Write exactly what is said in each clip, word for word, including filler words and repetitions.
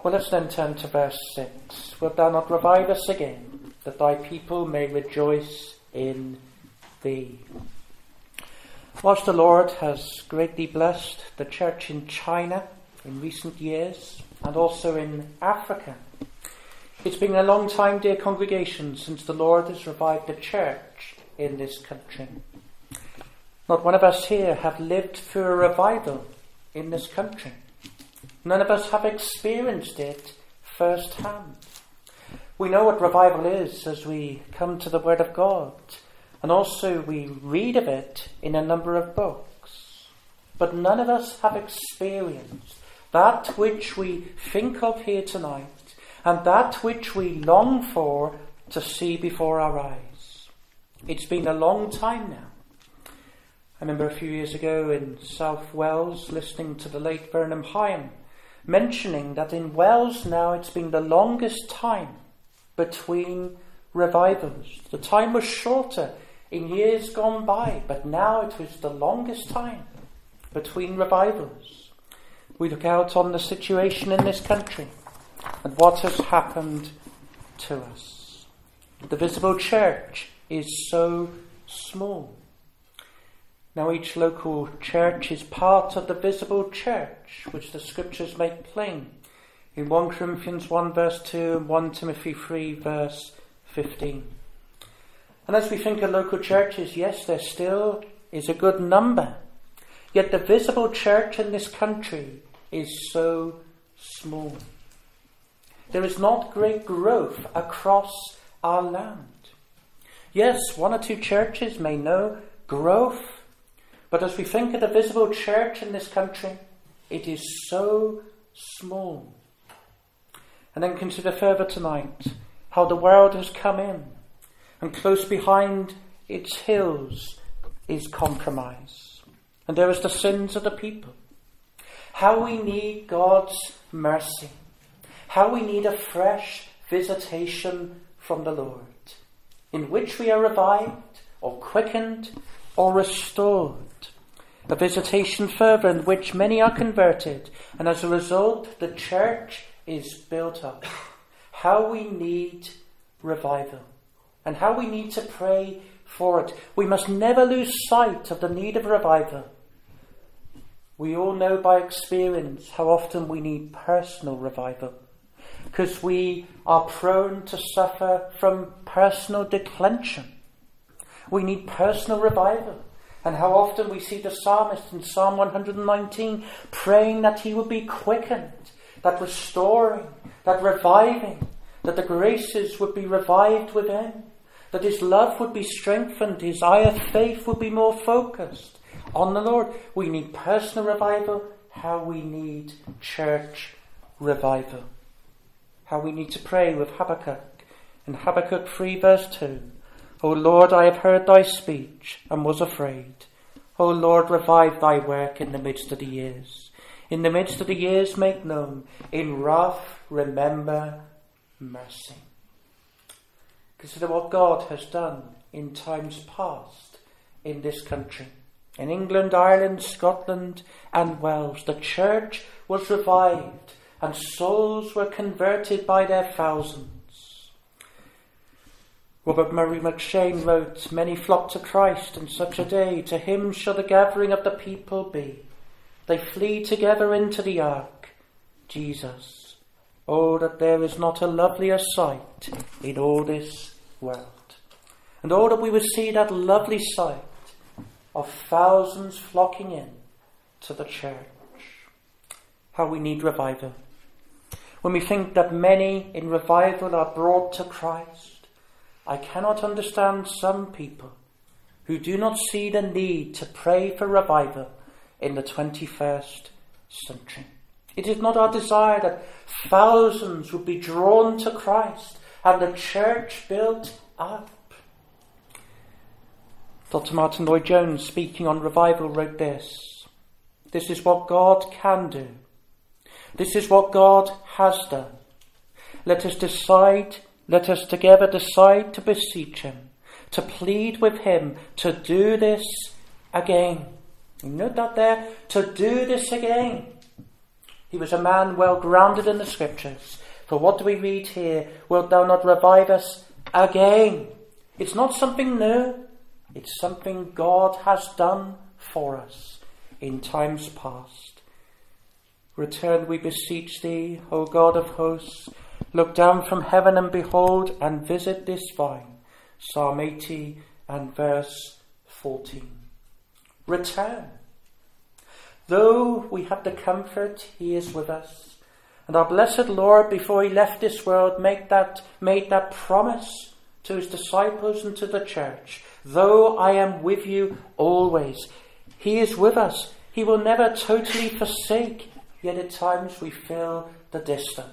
Well, let's then turn to verse six. Wilt thou not revive us again, that thy people may rejoice in thee? Whilst the Lord has greatly blessed the church in China in recent years, and also in Africa, it's been a long time, dear congregation, since the Lord has revived the church in this country. Not one of us here have lived through a revival in this country. None of us have experienced it firsthand. We know what revival is as we come to the Word of God, and also we read of it in a number of books. But none of us have experienced that which we think of here tonight, and that which we long for to see before our eyes. It's been a long time now. I remember a few years ago in South Wales listening to the late Burnham Hyam mentioning that in Wales now it's been the longest time between revivals. The time was shorter in years gone by, but now it was the longest time between revivals. We look out on the situation in this country and what has happened to us. The visible church is so small. Now each local church is part of the visible church, which the scriptures make plain in First Corinthians one verse two and First Timothy three verse fifteen. And as we think of local churches, yes, there still is a good number. Yet the visible church in this country is so small. There is not great growth across our land. Yes, one or two churches may know growth, but as we think of the visible church in this country, it is so small. And then consider further tonight how the world has come in, and close behind its hills is compromise. And there is the sins of the people. How we need God's mercy. How we need a fresh visitation from the Lord, in which we are revived or quickened or restored. A visitation further in which many are converted, and as a result the church is built up. How we need revival, and how we need to pray for it. We must never lose sight of the need of revival. We all know by experience how often we need personal revival, because we are prone to suffer from personal declension. We need personal revival. And how often we see the psalmist in Psalm one hundred nineteen praying that he would be quickened, that restoring, that reviving, that the graces would be revived within, that his love would be strengthened, his eye of faith would be more focused on the Lord. We need personal revival. How we need church revival. How we need to pray with Habakkuk in Habakkuk three verse two. O Lord, I have heard thy speech and was afraid. O Lord, revive thy work in the midst of the years. In the midst of the years make known. In wrath remember mercy. Consider what God has done in times past in this country. In England, Ireland, Scotland and Wales, the church was revived and souls were converted by their thousands. Robert Murray McShane wrote, many flock to Christ in such a day, to him shall the gathering of the people be. They flee together into the ark, Jesus. Oh, that there is not a lovelier sight in all this world. And oh, that we would see that lovely sight of thousands flocking in to the church. How we need revival. When we think that many in revival are brought to Christ, I cannot understand some people who do not see the need to pray for revival in the twenty-first century. It is not our desire that thousands would be drawn to Christ and the church built up. Doctor Martin Lloyd-Jones, speaking on revival, wrote this. This is what God can do. This is what God has done. Let us decide Let us together decide to beseech him, to plead with him to do this again. You note that there? To do this again. He was a man well grounded in the Scriptures. For what do we read here? Wilt thou not revive us again? It's not something new. It's something God has done for us in times past. Return, we beseech thee, O God of hosts. Look down from heaven and behold and visit this vine. Psalm eighty and verse fourteen. Return. Though we have the comfort, he is with us. And our blessed Lord, before he left this world, made that, made that promise to his disciples and to the church. Though I am with you always. He is with us. He will never totally forsake. Yet at times we feel the distance.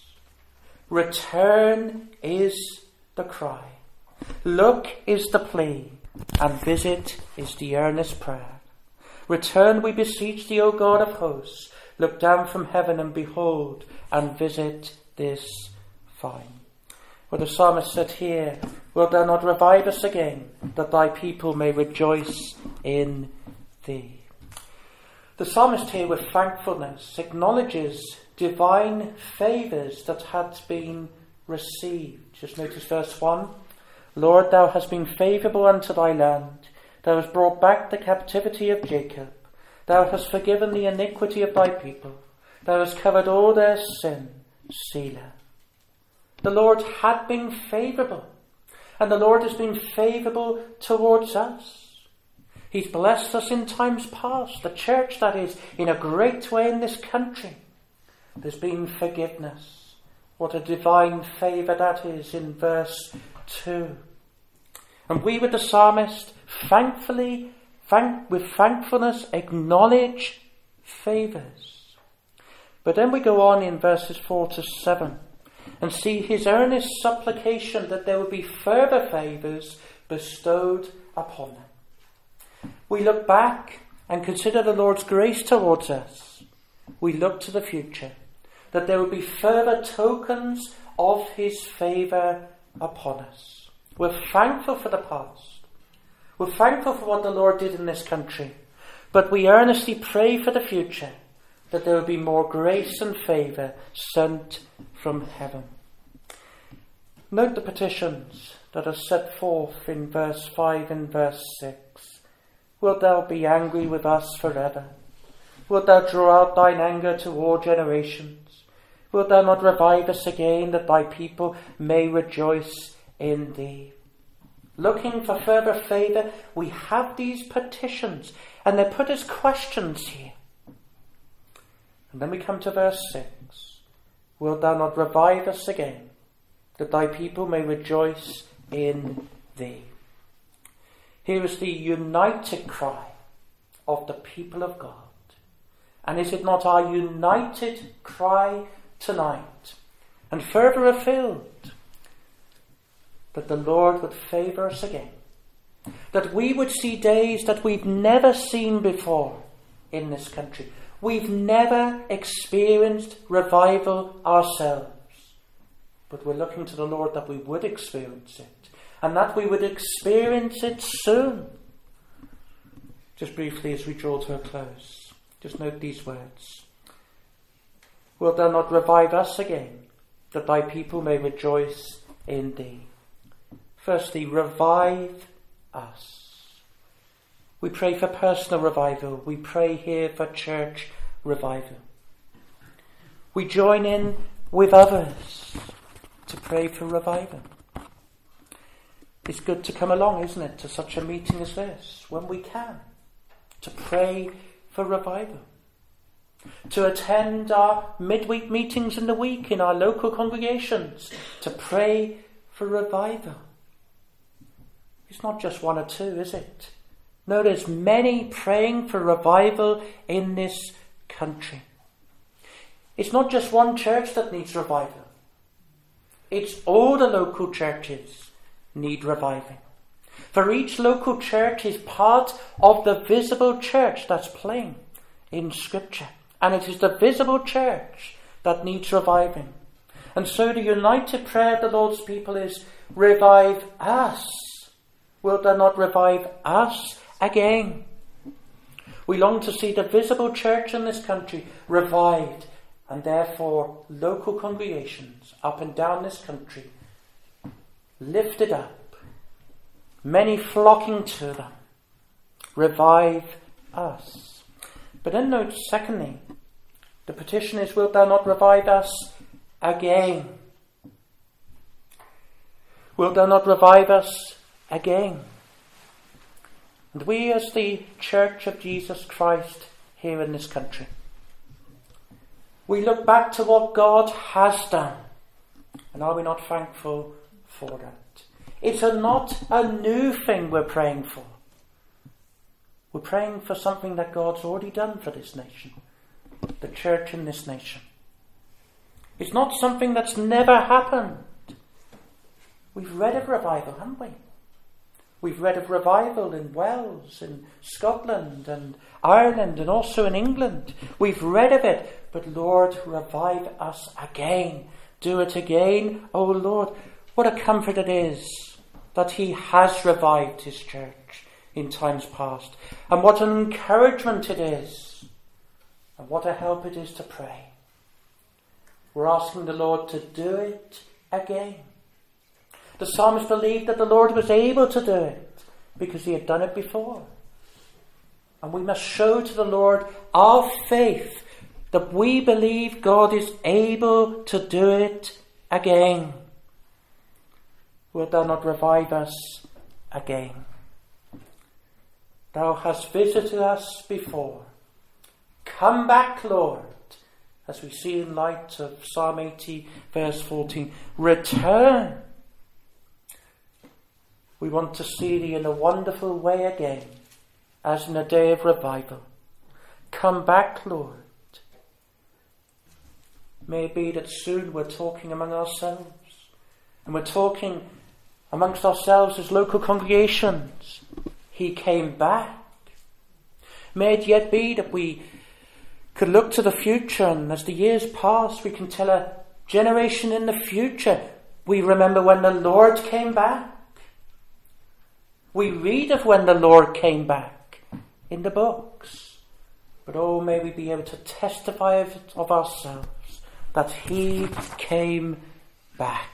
Return is the cry. Look is the plea. And visit is the earnest prayer. Return, we beseech thee, O God of hosts. Look down from heaven and behold and visit this vine. Well, the psalmist said here, wilt thou not revive us again, that thy people may rejoice in thee? The psalmist here, with thankfulness, acknowledges divine favours that had been received. Just notice verse one. Lord, thou hast been favourable unto thy land. Thou hast brought back the captivity of Jacob. Thou hast forgiven the iniquity of thy people. Thou hast covered all their sin. Selah. The Lord had been favourable, and the Lord has been favourable towards us. He's blessed us in times past, the church that is, in a great way in this country. There's been forgiveness. What a divine favour that is in verse two. And we with the psalmist, thankfully, thank, with thankfulness, acknowledge favours. But then we go on in verses four to seven and see his earnest supplication that there will be further favours bestowed upon them. We look back and consider the Lord's grace towards us. We look to the future, that there will be further tokens of his favour upon us. We're thankful for the past. We're thankful for what the Lord did in this country. But we earnestly pray for the future, that there will be more grace and favour sent from heaven. Note the petitions that are set forth in verse five and verse six. Wilt thou be angry with us forever? Wilt thou draw out thine anger to all generations? Wilt thou not revive us again, that thy people may rejoice in thee? Looking for further favour, we have these petitions, and they're put as questions here. And then we come to verse six. Wilt thou not revive us again, that thy people may rejoice in thee? Here is the united cry of the people of God. And is it not our united cry tonight, and further afield, that the Lord would favour us again, that we would see days that we've never seen before in this country? We've never experienced revival ourselves, but we're looking to the Lord that we would experience it, and that we would experience it soon. Just briefly as we draw to a close, just note these words. Wilt thou not revive us again, that thy people may rejoice in thee? Firstly, revive us. We pray for personal revival. We pray here for church revival. We join in with others to pray for revival. It's good to come along, isn't it, to such a meeting as this, when we can, to pray for revival. To attend our midweek meetings in the week in our local congregations, to pray for revival. It's not just one or two, is it? No, there's many praying for revival in this country. It's not just one church that needs revival. It's all the local churches need reviving. For each local church is part of the visible church that's plain in Scripture. And it is the visible church that needs reviving. And so the united prayer of the Lord's people is, revive us. Wilt thou not revive us again? We long to see the visible church in this country revived And therefore, local congregations up and down this country lifted up, many flocking to them. Revive us. But then note, secondly, the petition is, wilt thou not revive us again? Wilt thou not revive us again? And we as the Church of Jesus Christ here in this country, we look back to what God has done. And are we not thankful for that? It's a not a new thing we're praying for. We're praying for something that God's already done for this nation, the church in this nation. It's not something that's never happened. We've read of revival, haven't we? We've read of revival in Wales, in Scotland and Ireland and also in England. We've read of it, but Lord, revive us again. Do it again, O Lord. What a comfort it is that He has revived His church in times past. And what an encouragement it is. And what a help it is to pray. We're asking the Lord to do it again. The psalmist believed that the Lord was able to do it because He had done it before. And we must show to the Lord our faith that we believe God is able to do it again. Wilt thou not revive us again? Thou hast visited us before. Come back, Lord, as we see in light of Psalm eighty, verse fourteen. Return. We want to see Thee in a wonderful way again, as in a day of revival. Come back, Lord. May it be that soon we're talking among ourselves, and we're talking amongst ourselves as local congregations. He came back. May it yet be that we could look to the future, and as the years pass, we can tell a generation in the future, we remember when the Lord came back. We read of when the Lord came back in the books. But oh, may we be able to testify of, it, of ourselves that He came back.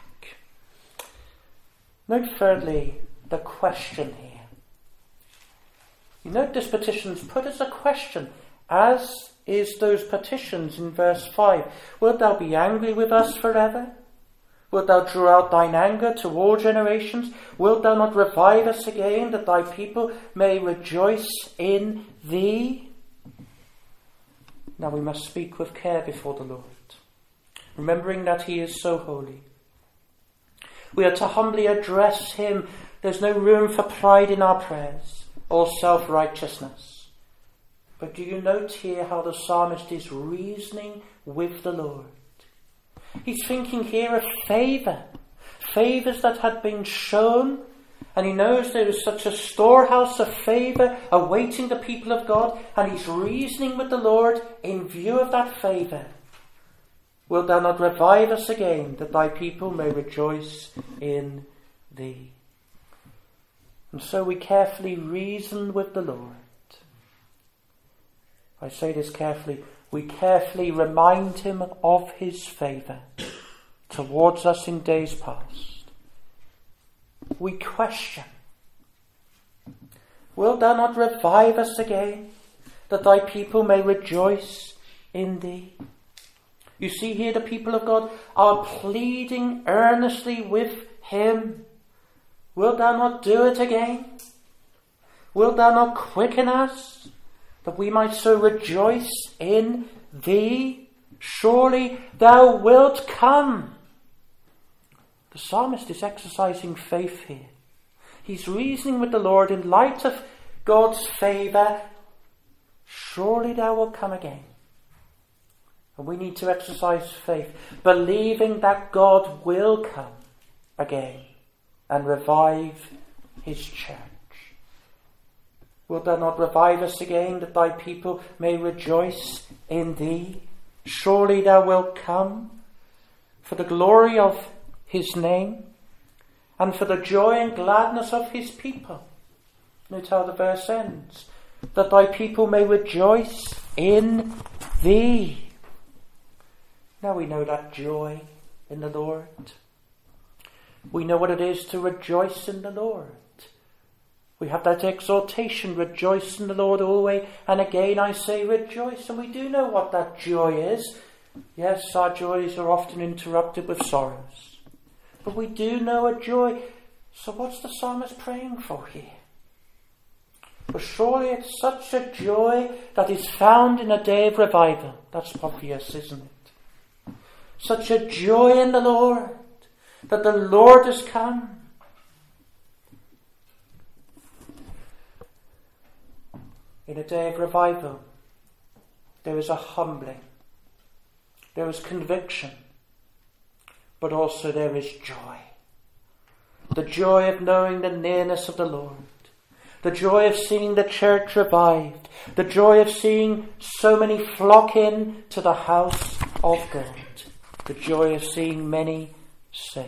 Note thirdly the question here. You note this petition is put as a question, as is those petitions in verse five. Wilt thou be angry with us forever? Wilt thou draw out thine anger to all generations? Wilt thou not revive us again, that thy people may rejoice in thee? Now we must speak with care before the Lord, remembering that He is so holy. We are to humbly address Him. There's no room for pride in our prayers or self-righteousness. But do you note here how the psalmist is reasoning with the Lord? He's thinking here of favour, favours that had been shown, and he knows there is such a storehouse of favour awaiting the people of God, and he's reasoning with the Lord in view of that favour. Wilt thou not revive us again, that thy people may rejoice in thee? And so we carefully reason with the Lord. I say this carefully. We carefully remind Him of His favour towards us in days past. We question, wilt thou not revive us again, that thy people may rejoice in thee? You see here the people of God are pleading earnestly with Him. Wilt thou not do it again? Wilt thou not quicken us, that we might so rejoice in thee? Surely thou wilt come. The psalmist is exercising faith here. He's reasoning with the Lord in light of God's favour. Surely thou wilt come again. And we need to exercise faith, believing that God will come again and revive His church. Wilt thou not revive us again, that thy people may rejoice in thee? Surely thou wilt come for the glory of His name and for the joy and gladness of His people. Note how the verse ends. That thy people may rejoice in thee. Now we know that joy in the Lord. We know what it is to rejoice in the Lord. We have that exhortation, rejoice in the Lord always. And again I say rejoice. And we do know what that joy is. Yes, our joys are often interrupted with sorrows. But we do know a joy. So what's the psalmist praying for here? But surely it's such a joy that is found in a day of revival. That's obvious, isn't it? Such a joy in the Lord, that the Lord has come. In a day of revival, there is a humbling, there is conviction, but also there is joy. The joy of knowing the nearness of the Lord. The joy of seeing the church revived. The joy of seeing so many flock in to the house of God. The joy of seeing many saved.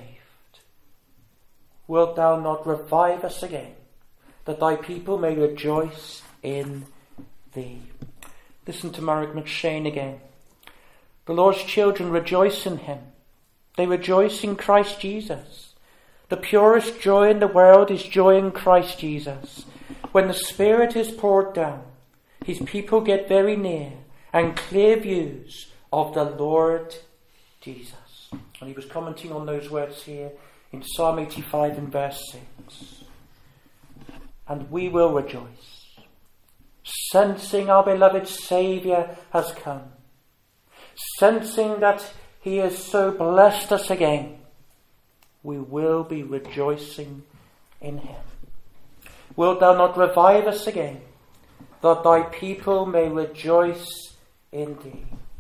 Wilt thou not revive us again, that thy people may rejoice in thee? Listen to Margaret McShane again. The Lord's children rejoice in him. They rejoice in Christ Jesus. The purest joy in the world is joy in Christ Jesus. When the Spirit is poured down, his people get very near and clear views of the Lord Jesus. And he was commenting on those words here in Psalm eighty-five and verse six. And we will rejoice, sensing our beloved Saviour has come, sensing that he has so blessed us again. We will be rejoicing in him. Wilt thou not revive us again, that thy people may rejoice in thee?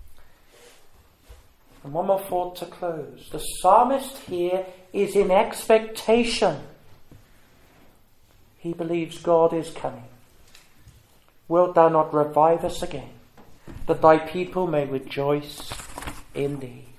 And one more thought to close. The psalmist here is in expectation. He believes God is coming. Wilt thou not revive us again, that thy people may rejoice in thee?